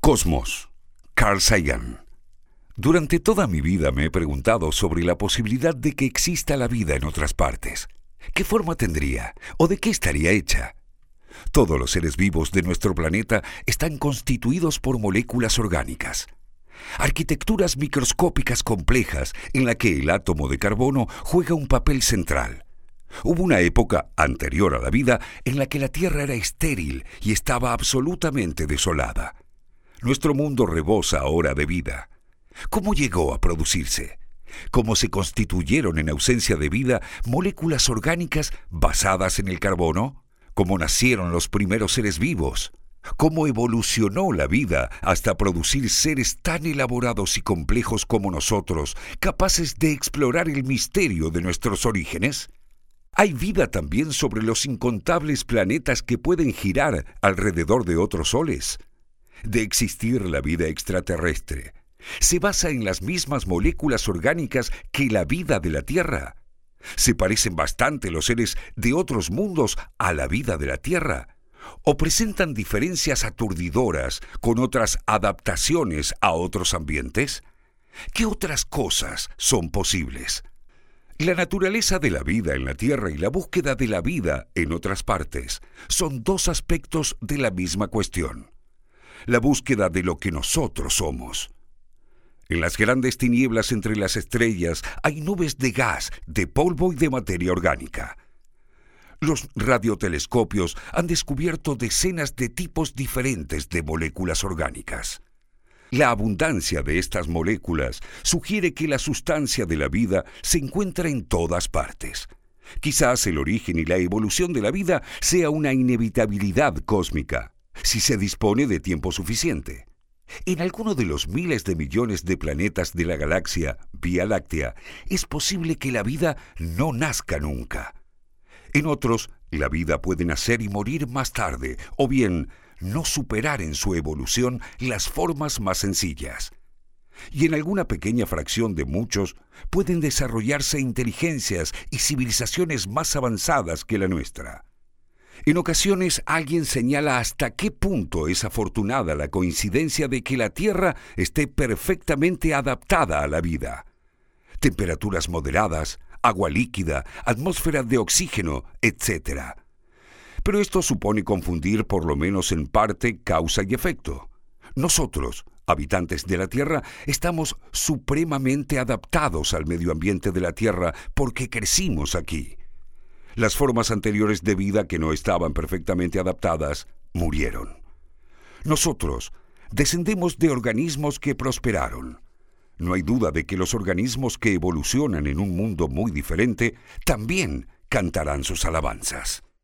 Cosmos, Carl Sagan. Durante toda mi vida me he preguntado sobre la posibilidad de que exista la vida en otras partes. ¿Qué forma tendría o de qué estaría hecha? Todos los seres vivos de nuestro planeta están constituidos por moléculas orgánicas. Arquitecturas microscópicas complejas en la que el átomo de carbono juega un papel central. Hubo una época anterior a la vida en la que la Tierra era estéril y estaba absolutamente desolada. Nuestro mundo rebosa ahora de vida. ¿Cómo llegó a producirse? ¿Cómo se constituyeron en ausencia de vida moléculas orgánicas basadas en el carbono? ¿Cómo nacieron los primeros seres vivos? ¿Cómo evolucionó la vida hasta producir seres tan elaborados y complejos como nosotros, capaces de explorar el misterio de nuestros orígenes? ¿Hay vida también sobre los incontables planetas que pueden girar alrededor de otros soles? De existir la vida extraterrestre, ¿se basa en las mismas moléculas orgánicas que la vida de la Tierra? ¿Se parecen bastante los seres de otros mundos a la vida de la Tierra? ¿O presentan diferencias aturdidoras con otras adaptaciones a otros ambientes? ¿Qué otras cosas son posibles? La naturaleza de la vida en la Tierra y la búsqueda de la vida en otras partes son dos aspectos de la misma cuestión. La búsqueda de lo que nosotros somos. En las grandes tinieblas entre las estrellas hay nubes de gas, de polvo y de materia orgánica. Los radiotelescopios han descubierto decenas de tipos diferentes de moléculas orgánicas. La abundancia de estas moléculas sugiere que la sustancia de la vida se encuentra en todas partes. Quizás el origen y la evolución de la vida sea una inevitabilidad cósmica, si se dispone de tiempo suficiente. En alguno de los miles de millones de planetas de la galaxia Vía Láctea, es posible que la vida no nazca nunca. En otros, la vida puede nacer y morir más tarde, o bien no superar en su evolución las formas más sencillas. Y en alguna pequeña fracción de muchos, pueden desarrollarse inteligencias y civilizaciones más avanzadas que la nuestra. En ocasiones alguien señala hasta qué punto es afortunada la coincidencia de que la Tierra esté perfectamente adaptada a la vida. Temperaturas moderadas, agua líquida, atmósfera de oxígeno, etc. Pero esto supone confundir por lo menos en parte causa y efecto. Nosotros, habitantes de la Tierra, estamos supremamente adaptados al medio ambiente de la Tierra porque crecimos aquí. Las formas anteriores de vida que no estaban perfectamente adaptadas murieron. Nosotros descendemos de organismos que prosperaron. No hay duda de que los organismos que evolucionan en un mundo muy diferente también cantarán sus alabanzas.